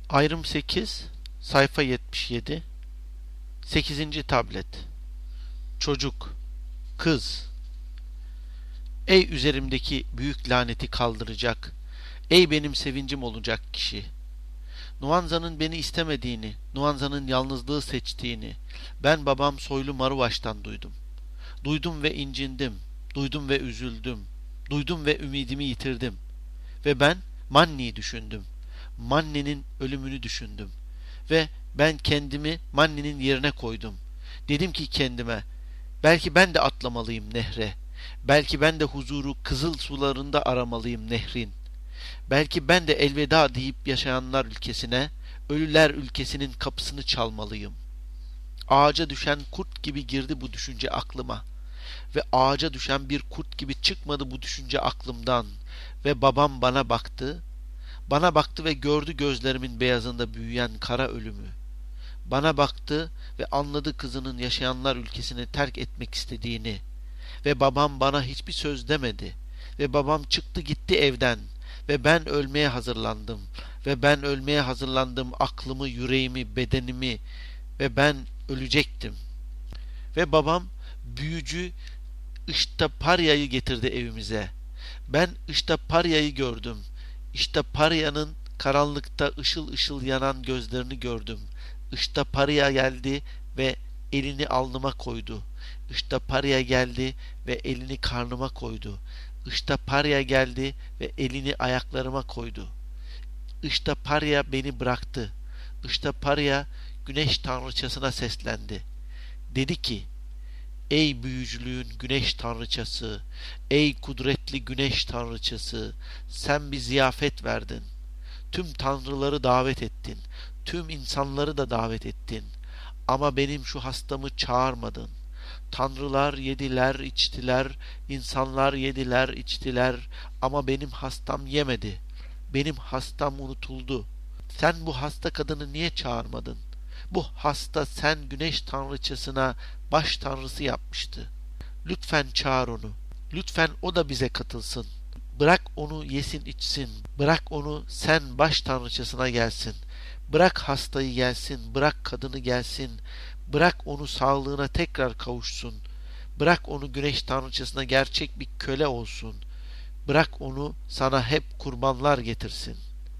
Ayrım 8, sayfa 77, 8. tablet. Çocuk, kız. Ey üzerimdeki büyük laneti kaldıracak, ey benim sevincim olacak kişi. Nuanza'nın beni istemediğini, Nuanza'nın yalnızlığı seçtiğini, ben babam soylu Maruvaş'tan duydum. Duydum ve incindim, duydum ve üzüldüm, duydum ve ümidimi yitirdim. Ve ben Manni'yi düşündüm. Manni'nin ölümünü düşündüm. Ve ben kendimi Manni'nin yerine koydum. Dedim ki kendime, belki ben de atlamalıyım nehre. Belki ben de huzuru kızıl sularında aramalıyım nehrin. Belki ben de elveda deyip yaşayanlar ülkesine, ölüler ülkesinin kapısını çalmalıyım. Ağaca düşen kurt gibi girdi bu düşünce aklıma. Ve ağaca düşen bir kurt gibi çıkmadı bu düşünce aklımdan. Ve babam bana baktı. Bana baktı ve gördü gözlerimin beyazında büyüyen kara ölümü. Bana baktı ve anladı kızının yaşayanlar ülkesini terk etmek istediğini. Ve babam bana hiçbir söz demedi. Ve babam çıktı gitti evden. Ve ben ölmeye hazırlandım. Ve ben ölmeye hazırlandım aklımı, yüreğimi, bedenimi. Ve ben ölecektim. Ve babam büyücü İştaparya'yı getirdi evimize. Ben İştaparya'yı gördüm. İştaparya'nın karanlıkta ışıl ışıl yanan gözlerini gördüm. İştaparya geldi ve elini alnıma koydu. İştaparya geldi ve elini karnıma koydu. İştaparya geldi ve elini ayaklarıma koydu. İştaparya beni bıraktı. İştaparya güneş tanrıçasına seslendi. Dedi ki, ey büyücülüğün güneş tanrıçası, ey kudretli güneş tanrıçası, sen bir ziyafet verdin. Tüm tanrıları davet ettin. Tüm insanları da davet ettin. Ama benim şu hastamı çağırmadın. Tanrılar yediler, içtiler, insanlar yediler, içtiler ama benim hastam yemedi. Benim hastam unutuldu. Sen bu hasta kadını niye çağırmadın? Bu hasta sen güneş tanrıçasına baş tanrısı yapmıştı. Lütfen çağır onu. Lütfen o da bize katılsın. Bırak onu yesin içsin. Bırak onu sen baş tanrıçasına gelsin. Bırak hastayı gelsin. Bırak kadını gelsin. Bırak onu sağlığına tekrar kavuşsun. Bırak onu güneş tanrıçasına gerçek bir köle olsun. Bırak onu sana hep kurbanlar getirsin.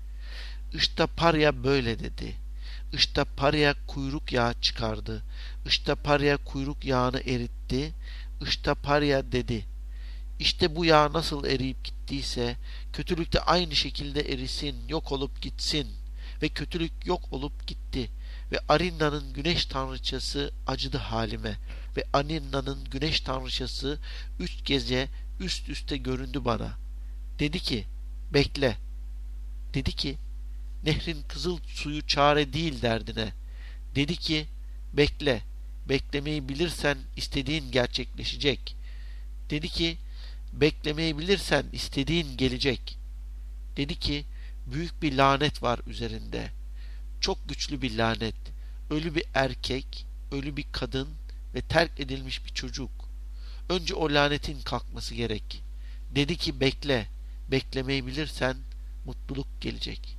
İştaparya böyle dedi. İştaparya kuyruk yağı çıkardı. İştaparya kuyruk yağını eritti. İştaparya dedi. İşte bu yağ nasıl eriyip gittiyse kötülük de aynı şekilde erisin, yok olup gitsin. Ve kötülük yok olup gitti. Ve Arinna'nın güneş tanrıçası acıdı halime. Ve Arinna'nın güneş tanrıçası 3 gece üst üste göründü bana. Dedi ki, bekle. Dedi ki, nehrin kızıl suyu çare değil derdine. Dedi ki, bekle. Beklemeyi bilirsen istediğin gerçekleşecek. Dedi ki, beklemeyi bilirsen istediğin gelecek. Dedi ki, büyük bir lanet var üzerinde. Çok güçlü bir lanet. Ölü bir erkek, ölü bir kadın ve terk edilmiş bir çocuk. Önce o lanetin kalkması gerek. Dedi ki, bekle. Beklemeyi bilirsen mutluluk gelecek.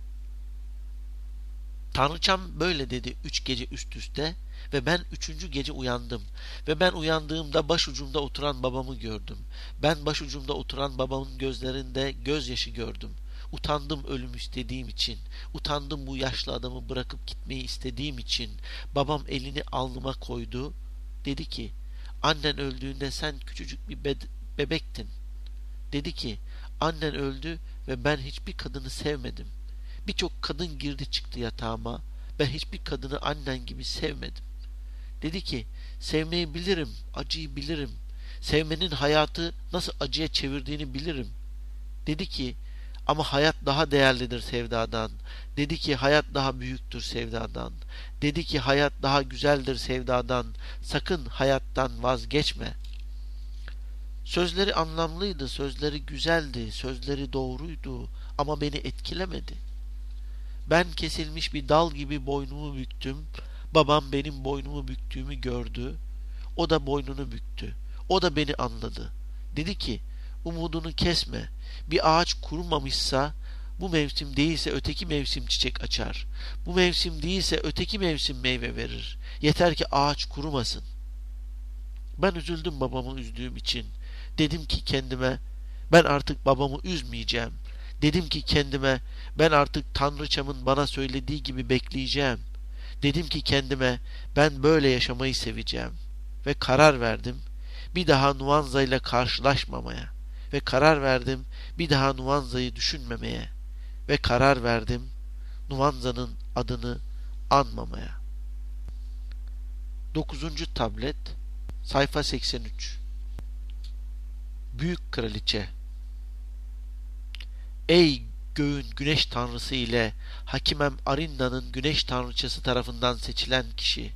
Tanrıçam böyle dedi 3 gece üst üste ve ben 3. gece uyandım. Ve ben uyandığımda başucumda oturan babamı gördüm. Ben başucumda oturan babamın gözlerinde gözyaşı gördüm. Utandım ölüm istediğim için. Utandım bu yaşlı adamı bırakıp gitmeyi istediğim için. Babam elini alnıma koydu. Dedi ki, annen öldüğünde sen küçücük bir bebektin. Dedi ki, annen öldü ve ben hiçbir kadını sevmedim. Birçok kadın girdi çıktı yatağıma. Ben hiçbir kadını annen gibi sevmedim. Dedi ki, sevmeyi bilirim, acıyı bilirim. Sevmenin hayatı nasıl acıya çevirdiğini bilirim. Dedi ki, ama hayat daha değerlidir sevdadan. Dedi ki, hayat daha büyüktür sevdadan. Dedi ki, hayat daha güzeldir sevdadan. Sakın hayattan vazgeçme. Sözleri anlamlıydı, sözleri güzeldi, sözleri doğruydu ama beni etkilemedi. Ben kesilmiş bir dal gibi boynumu büktüm. Babam benim boynumu büktüğümü gördü. O da boynunu büktü. O da beni anladı. Dedi ki, umudunu kesme. Bir ağaç kurumamışsa Bu mevsim değilse öteki mevsim çiçek açar. Bu mevsim değilse öteki mevsim meyve verir. Yeter ki ağaç kurumasın. Ben üzüldüm babamı üzdüğüm için. Dedim ki kendime, ben artık babamı üzmeyeceğim. Dedim ki kendime, ben artık Tanrıçamın bana söylediği gibi bekleyeceğim. Dedim ki kendime, ben böyle yaşamayı seveceğim. Ve karar verdim, bir daha Nuanza ile karşılaşmamaya. Ve karar verdim, bir daha Nuanza'yı düşünmemeye. Ve karar verdim, Nuanza'nın adını anmamaya. 9. tablet, sayfa 83. Büyük Kraliçe. Ey göğün güneş tanrısı ile Hakimem Arinda'nın güneş tanrıçası tarafından seçilen kişi.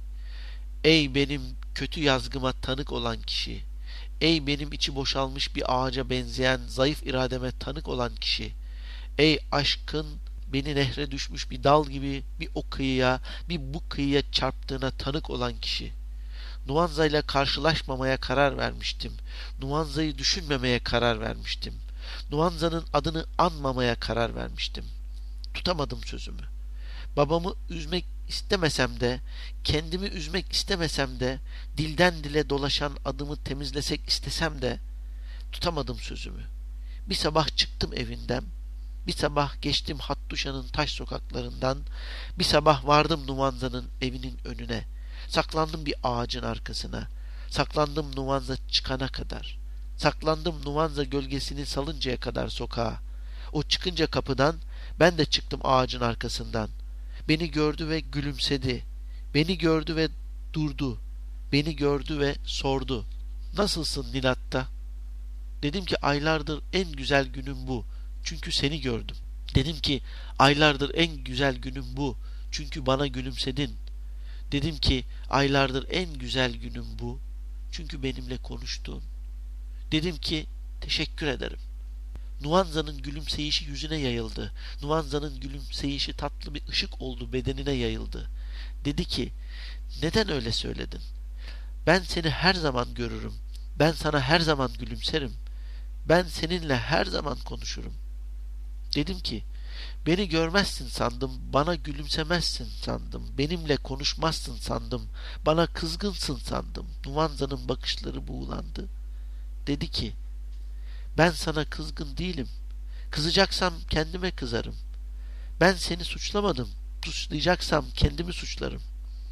Ey benim kötü yazgıma tanık olan kişi. Ey benim içi boşalmış bir ağaca benzeyen zayıf irademe tanık olan kişi. Ey aşkın beni nehre düşmüş bir dal gibi bir o kıyıya, bir bu kıyıya çarptığına tanık olan kişi. Nuanza ile karşılaşmamaya karar vermiştim. Nuanza'yı düşünmemeye karar vermiştim. Nuanza'nın adını anmamaya karar vermiştim. Tutamadım sözümü. Babamı üzmek istemesem de, kendimi üzmek istemesem de, dilden dile dolaşan adımı temizlesek istesem de, tutamadım sözümü. Bir sabah çıktım evinden, bir sabah geçtim Hattuşa'nın taş sokaklarından, bir sabah vardım Numanza'nın evinin önüne, saklandım bir ağacın arkasına, saklandım Numanza çıkana kadar, saklandım Numanza gölgesini salıncaya kadar sokağa. O çıkınca kapıdan, ben de çıktım ağacın arkasından. Beni gördü ve gülümsedi. Beni gördü ve durdu. Beni gördü ve sordu. Nasılsın Nilatta? Dedim ki aylardır en güzel günüm bu. Çünkü seni gördüm. Dedim ki aylardır en güzel günüm bu. Çünkü bana gülümsedin. Dedim ki aylardır en güzel günüm bu. Çünkü benimle konuştun. Dedim ki teşekkür ederim. Nuanza'nın gülümseyişi yüzüne yayıldı. Nuanza'nın gülümseyişi tatlı bir ışık oldu, bedenine yayıldı. Dedi ki, neden öyle söyledin? Ben seni her zaman görürüm. Ben sana her zaman gülümserim. Ben seninle her zaman konuşurum. Dedim ki, beni görmezsin sandım, bana gülümsemezsin sandım, benimle konuşmazsın sandım, bana kızgınsın sandım. Nuanza'nın bakışları buğulandı. Dedi ki, ben sana kızgın değilim. Kızacaksam kendime kızarım. Ben seni suçlamadım. Suçlayacaksam kendimi suçlarım.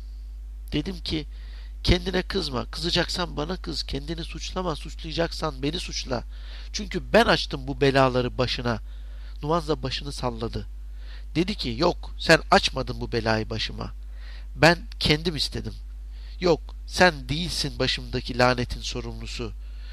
Dedim ki kendine kızma. Kızacaksan bana kız. Kendini suçlama. Suçlayacaksan beni suçla. Çünkü ben açtım bu belaları başına. Nuanza başını salladı. Dedi ki yok sen açmadın bu belayı başıma. Ben kendim istedim. Yok sen değilsin başımdaki lanetin sorumlusu.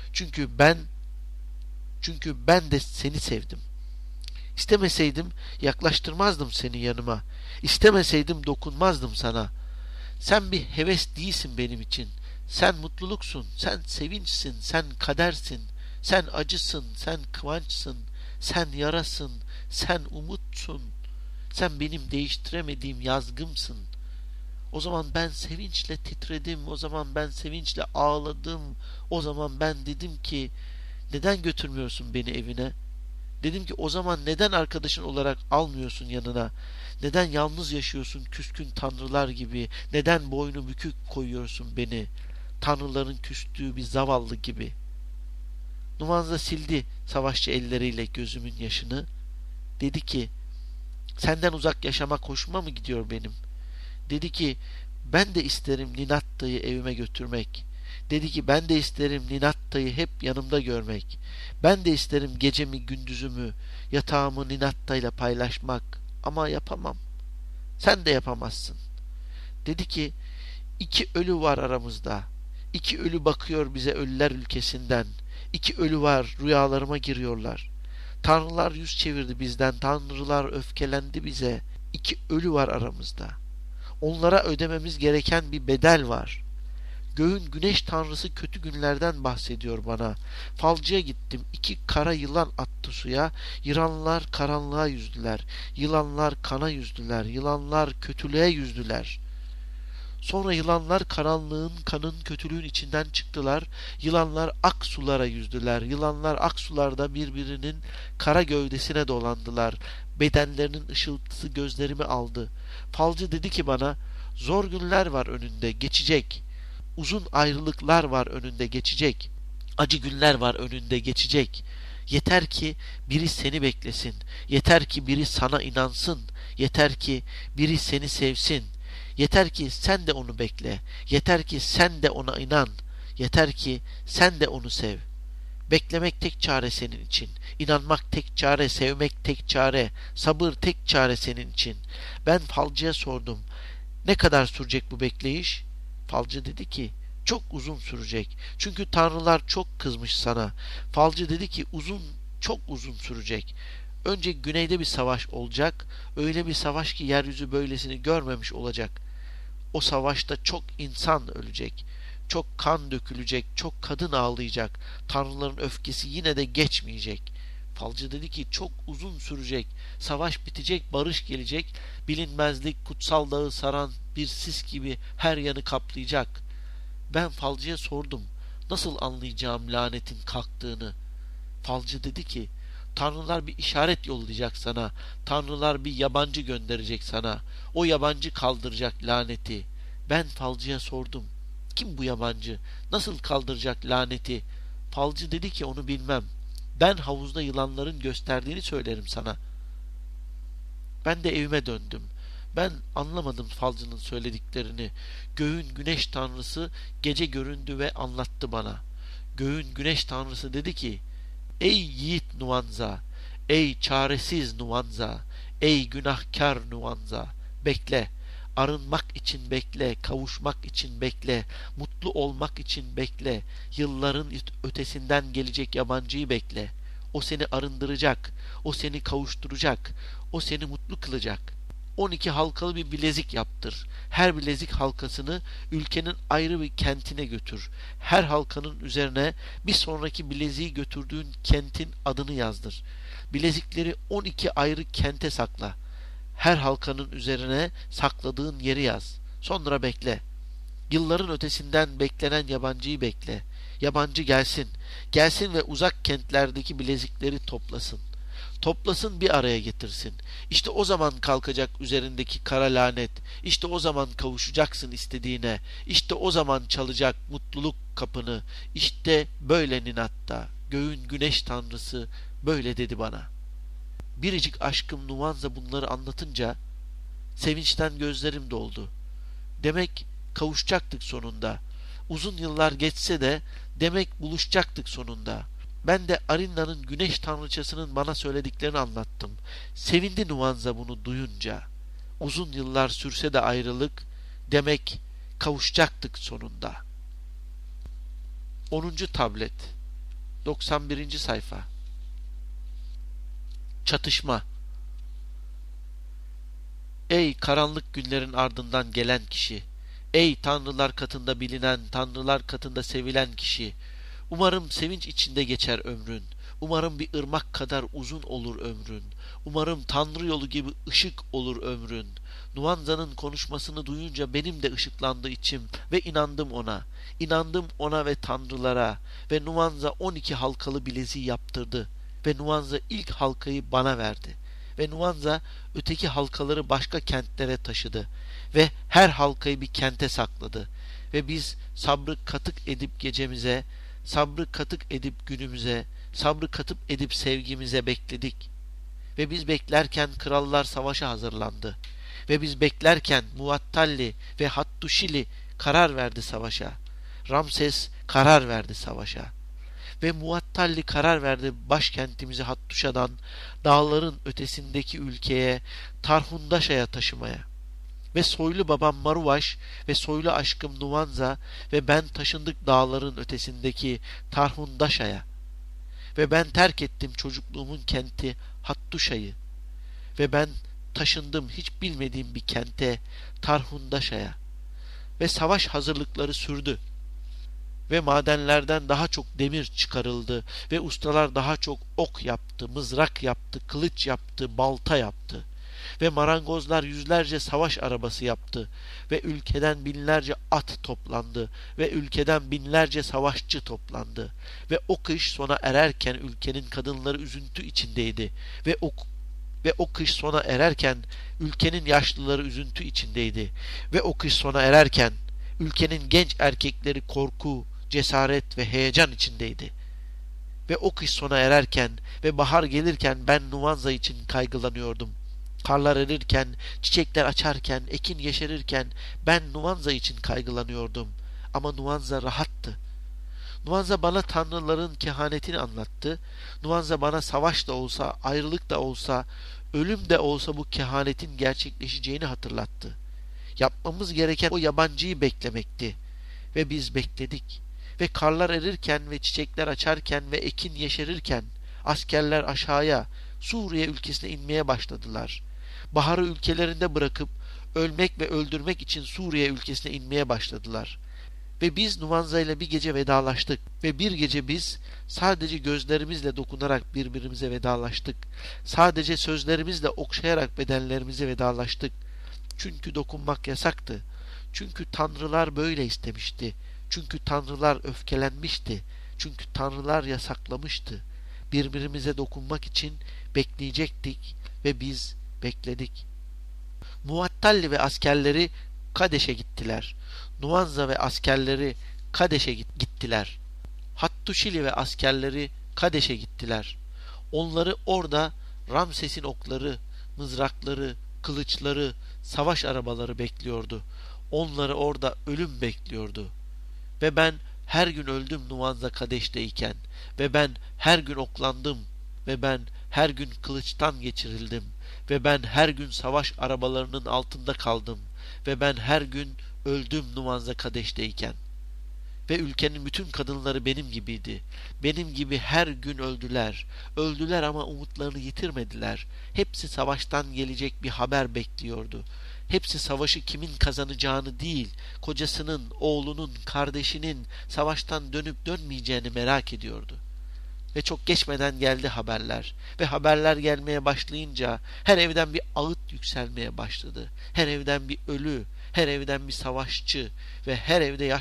Çünkü ben de seni sevdim. İstemeseydim yaklaştırmazdım seni yanıma. İstemeseydim dokunmazdım sana. Sen bir heves değilsin benim için. Sen mutluluksun, sen sevinçsin, sen kadersin, sen acısın, sen kıvançsın, sen yarasın, sen umutsun. Sen benim değiştiremediğim yazgımsın. O zaman ben sevinçle titredim, o zaman ben sevinçle ağladım. O zaman ben dedim ki neden götürmüyorsun beni evine? Dedim ki o zaman neden arkadaşın olarak almıyorsun yanına? Neden yalnız yaşıyorsun küskün tanrılar gibi? Neden boynu bükük koyuyorsun beni? Tanrıların küstüğü bir zavallı gibi. Numanza sildi savaşçı elleriyle gözümün yaşını. Dedi ki senden uzak yaşamak hoşuma mı gidiyor benim? Dedi ki ben de isterim Ninatta'yı evime götürmek. Dedi ki ben de isterim Ninatta'yı hep yanımda görmek. Ben de isterim gecemi gündüzümü yatağımı Ninatta'yla paylaşmak. Ama yapamam. Sen de yapamazsın. Dedi ki iki ölü var aramızda. İki ölü bakıyor bize ölüler ülkesinden. İki ölü var rüyalarıma giriyorlar. Tanrılar yüz çevirdi bizden. Tanrılar öfkelendi bize. İki ölü var aramızda. Onlara ödememiz gereken bir bedel var. Göğün güneş tanrısı kötü günlerden bahsediyor bana. Falcıya gittim. İki kara yılan attı suya. Yılanlar karanlığa yüzdüler. Yılanlar kana yüzdüler. Yılanlar kötülüğe yüzdüler. Sonra yılanlar karanlığın, kanın, kötülüğün içinden çıktılar. Yılanlar ak sulara yüzdüler. Yılanlar ak sularda birbirinin kara gövdesine dolandılar. Bedenlerinin ışıltısı gözlerimi aldı. Falcı dedi ki bana, zor günler var önünde, geçecek. Uzun ayrılıklar var önünde, geçecek. Acı günler var önünde, geçecek. Yeter ki biri seni beklesin. Yeter ki biri sana inansın. Yeter ki biri seni sevsin. Yeter ki sen de onu bekle. Yeter ki sen de ona inan. Yeter ki sen de onu sev. Beklemek tek çare senin için. İnanmak tek çare, sevmek tek çare, sabır tek çare senin için. Ben falcıya sordum. Ne kadar sürecek bu bekleyiş? Falcı dedi ki, çok uzun sürecek. Çünkü tanrılar çok kızmış sana. Falcı dedi ki, çok uzun sürecek. Önce güneyde bir savaş olacak. Öyle bir savaş ki yeryüzü böylesini görmemiş olacak. O savaşta çok insan ölecek. Çok kan dökülecek, çok kadın ağlayacak. Tanrıların öfkesi yine de geçmeyecek. Falcı dedi ki çok uzun sürecek. Savaş bitecek, barış gelecek. Bilinmezlik kutsal dağı saran bir sis gibi her yanı kaplayacak. Ben falcıya sordum. Nasıl anlayacağım lanetin kalktığını? Falcı dedi ki, tanrılar bir işaret yollayacak sana. Tanrılar bir yabancı gönderecek sana. O yabancı kaldıracak laneti. Ben falcıya sordum. Kim bu yabancı? Nasıl kaldıracak laneti? Falcı dedi ki onu bilmem. Ben havuzda yılanların gösterdiğini söylerim sana. Ben de evime döndüm. Ben anlamadım falcının söylediklerini. Göğün güneş tanrısı gece göründü ve anlattı bana. Göğün güneş tanrısı dedi ki, ey yiğit Nuanza, ey çaresiz Nuanza, ey günahkar Nuanza, bekle. Arınmak için bekle, kavuşmak için bekle, mutlu olmak için bekle, yılların ötesinden gelecek yabancıyı bekle. O seni arındıracak, o seni kavuşturacak, o seni mutlu kılacak. 12 halkalı bir bilezik yaptır. Her bilezik halkasını ülkenin ayrı bir kentine götür. Her halkanın üzerine bir sonraki bileziği götürdüğün kentin adını yazdır. Bilezikleri 12 ayrı kente sakla. Her halkanın üzerine sakladığın yeri yaz. Sonra bekle. Yılların ötesinden beklenen yabancıyı bekle. Yabancı gelsin. Gelsin ve uzak kentlerdeki bilezikleri toplasın. Toplasın bir araya getirsin. İşte o zaman kalkacak üzerindeki kara lanet. İşte o zaman kavuşacaksın istediğine. İşte o zaman çalacak mutluluk kapını. İşte böyle Ninatta. Göğün güneş tanrısı böyle dedi bana. Biricik aşkım Nuanza bunları anlatınca sevinçten gözlerim doldu. Demek kavuşacaktık sonunda. Uzun yıllar geçse de demek buluşacaktık sonunda. Ben de Arinna'nın güneş tanrıçasının bana söylediklerini anlattım. Sevindi Nuanza bunu duyunca. Uzun yıllar sürse de ayrılık, demek kavuşacaktık sonunda. 10. tablet 91. sayfa. Çatışma. Ey karanlık günlerin ardından gelen kişi, ey tanrılar katında bilinen, tanrılar katında sevilen kişi, umarım sevinç içinde geçer ömrün, umarım bir ırmak kadar uzun olur ömrün, umarım tanrı yolu gibi ışık olur ömrün. Nuanza'nın konuşmasını duyunca benim de ışıklandı içim ve inandım ona. İnandım ona ve tanrılara ve Nuanza 12 halkalı bileziği yaptırdı ve Nuanza ilk halkayı bana verdi. Ve Nuanza öteki halkaları başka kentlere taşıdı ve her halkayı bir kente sakladı. Ve biz sabrı katık edip gecemize, sabrı katık edip günümüze, sabrı katıp edip sevgimize bekledik. Ve biz beklerken krallar savaşa hazırlandı. Ve biz beklerken Muattalli ve Hattuşili karar verdi savaşa. Ramses karar verdi savaşa. Ve Muattalli karar verdi başkentimizi Hattuşa'dan dağların ötesindeki ülkeye Tarhundaşa'ya taşımaya. Ve soylu babam Maruvaş ve soylu aşkım Nuanza ve ben taşındık dağların ötesindeki Tarhundaşa'ya. Ve ben terk ettim çocukluğumun kenti Hattuşa'yı. Ve ben taşındım hiç bilmediğim bir kente Tarhundaşa'ya. Ve savaş hazırlıkları sürdü. Ve madenlerden daha çok demir çıkarıldı ve ustalar daha çok ok yaptı, mızrak yaptı, kılıç yaptı, balta yaptı. ve marangozlar yüzlerce savaş arabası yaptı ve ülkeden binlerce at toplandı ve ülkeden binlerce savaşçı toplandı ve o kış sona ererken ülkenin kadınları üzüntü içindeydi ve o kış sona ererken ülkenin yaşlıları üzüntü içindeydi ve o kış sona ererken ülkenin genç erkekleri korku, cesaret ve heyecan içindeydi. Ve o kış sona ererken ve bahar gelirken ben Numanza için kaygılanıyordum. Karlar erirken, çiçekler açarken, ekin yeşerirken ben Numanza için kaygılanıyordum. Ama Numanza rahattı. Numanza bana tanrıların kehanetini anlattı. Numanza bana savaş da olsa, ayrılık da olsa, ölüm de olsa bu kehanetin gerçekleşeceğini hatırlattı. Yapmamız gereken o yabancıyı beklemekti. Ve biz bekledik. Ve karlar erirken ve çiçekler açarken ve ekin yeşerirken askerler aşağıya Suriye ülkesine inmeye başladılar. Baharı ülkelerinde bırakıp ölmek ve öldürmek için Suriye ülkesine inmeye başladılar. Ve biz Numanza ile bir gece vedalaştık ve bir gece biz sadece gözlerimizle dokunarak birbirimize vedalaştık. Sadece sözlerimizle okşayarak bedenlerimize vedalaştık. Çünkü dokunmak yasaktı. Çünkü tanrılar böyle istemişti. Çünkü tanrılar öfkelenmişti. Çünkü tanrılar yasaklamıştı. Birbirimize dokunmak için bekleyecektik ve biz bekledik. Muattalli ve askerleri Kadeş'e gittiler. Numanza ve askerleri Kadeş'e gittiler. Hattuşili ve askerleri Kadeş'e gittiler. Onları orada Ramses'in okları, mızrakları, kılıçları, savaş arabaları bekliyordu. Onları orada ölüm bekliyordu. Ve ben her gün öldüm Numanza Kadeş'teyken ve ben her gün oklandım ve ben her gün kılıçtan geçirildim ve ben her gün savaş arabalarının altında kaldım ve ben her gün öldüm Numanza Kadeş'teyken. Ve ülkenin bütün kadınları benim gibiydi. Benim gibi her gün öldüler. Öldüler ama umutlarını yitirmediler. Hepsi savaştan gelecek bir haber bekliyordu. Hepsi savaşı kimin kazanacağını değil, kocasının, oğlunun, kardeşinin savaştan dönüp dönmeyeceğini merak ediyordu. Ve çok geçmeden geldi haberler. Ve haberler gelmeye başlayınca her evden bir ağıt yükselmeye başladı. Her evden bir ölü, her evden bir savaşçı ve her evde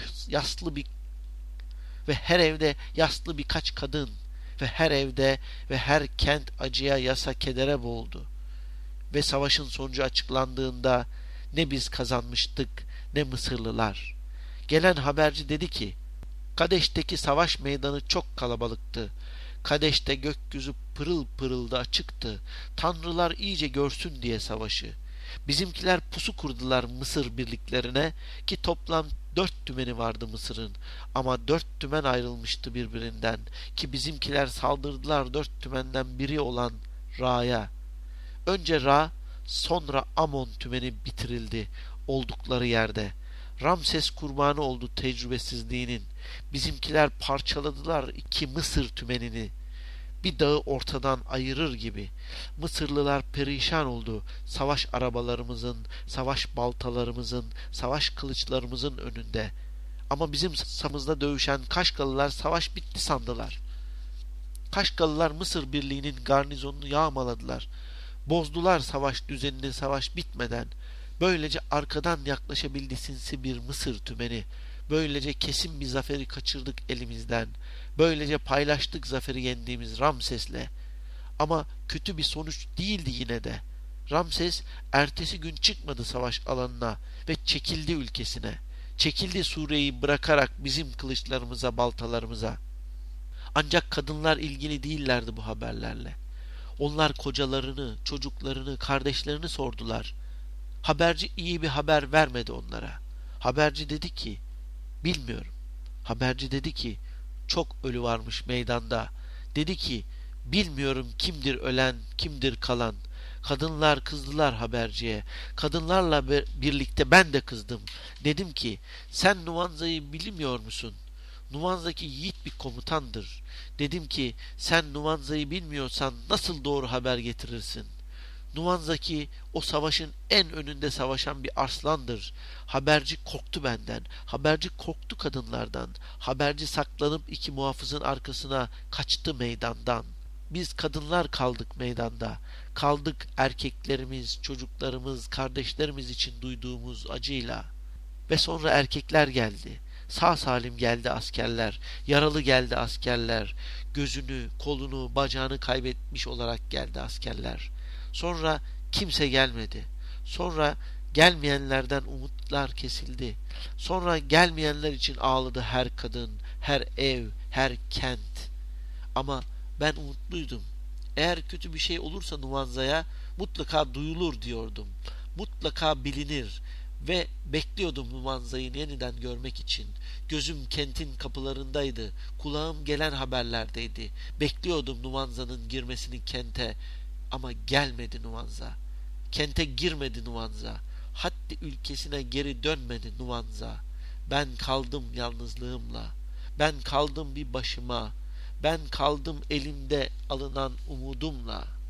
yaslı birkaç kadın ve her evde ve her kent acıya, yasa, kedere boğuldu. Ve savaşın sonucu açıklandığında ne biz kazanmıştık ne Mısırlılar. Gelen haberci dedi ki, Kadeş'teki savaş meydanı çok kalabalıktı. Kadeş'te gökyüzü pırıl pırıldı açıktı. Tanrılar iyice görsün diye savaşı. Bizimkiler pusu kurdular Mısır birliklerine ki toplam 4 tümeni vardı Mısır'ın. Ama 4 tümen ayrılmıştı birbirinden ki bizimkiler saldırdılar 4 tümenden biri olan Ra'ya. Önce Ra, sonra Amon tümeni bitirildi oldukları yerde. Ramses kurbanı oldu tecrübesizliğinin. Bizimkiler parçaladılar 2 Mısır tümenini. Bir dağı ortadan ayırır gibi. Mısırlılar perişan oldu savaş arabalarımızın, savaş baltalarımızın, savaş kılıçlarımızın önünde. Ama bizim samızda dövüşen Kaşgalılar savaş bitti sandılar. Kaşgalılar Mısır birliğinin garnizonunu yağmaladılar. Bozdular savaş düzenini savaş bitmeden. Böylece arkadan yaklaşabildi sinsi bir Mısır tümeni. Böylece kesin bir zaferi kaçırdık elimizden. Böylece paylaştık zaferi yendiğimiz Ramses'le. Ama kötü bir sonuç değildi yine de. Ramses ertesi gün çıkmadı savaş alanına ve çekildi ülkesine. Çekildi Suriye'yi bırakarak bizim kılıçlarımıza, baltalarımıza. Ancak kadınlar ilgili değillerdi bu haberlerle. Onlar kocalarını, çocuklarını, kardeşlerini sordular. Haberci iyi bir haber vermedi onlara. Haberci dedi ki, bilmiyorum. Haberci dedi ki, çok ölü varmış meydanda. Dedi ki, bilmiyorum kimdir ölen, kimdir kalan. Kadınlar kızdılar haberciye. Kadınlarla birlikte ben de kızdım. Dedim ki, sen Numanza'yı bilmiyor musun? Numanza'daki yiğit bir komutandır. Dedim ki, sen Numanza'yı bilmiyorsan nasıl doğru haber getirirsin? Numanzaki o savaşın en önünde savaşan bir arslandır. Haberci korktu benden. Haberci korktu kadınlardan. Haberci saklanıp 2 muhafızın arkasına kaçtı meydandan. Biz kadınlar kaldık meydanda. Kaldık erkeklerimiz, çocuklarımız, kardeşlerimiz için duyduğumuz acıyla. Ve sonra erkekler geldi. Sağ salim geldi askerler. Yaralı geldi askerler. Gözünü, kolunu, bacağını kaybetmiş olarak geldi askerler. Sonra kimse gelmedi. Sonra gelmeyenlerden umutlar kesildi. Sonra gelmeyenler için ağladı her kadın, her ev, her kent. Ama ben umutluydum. Eğer kötü bir şey olursa Numanza'ya mutlaka duyulur diyordum. Mutlaka bilinir ve bekliyordum Numanza'yı yeniden görmek için. Gözüm kentin kapılarındaydı. Kulağım gelen haberlerdeydi. Bekliyordum Numanza'nın girmesini kente. Ama gelmedi Numanza. Kente girmedi Numanza. Hatta ülkesine geri dönmedi Numanza. Ben kaldım yalnızlığımla. Ben kaldım bir başıma. Ben kaldım elimde alınan umudumla.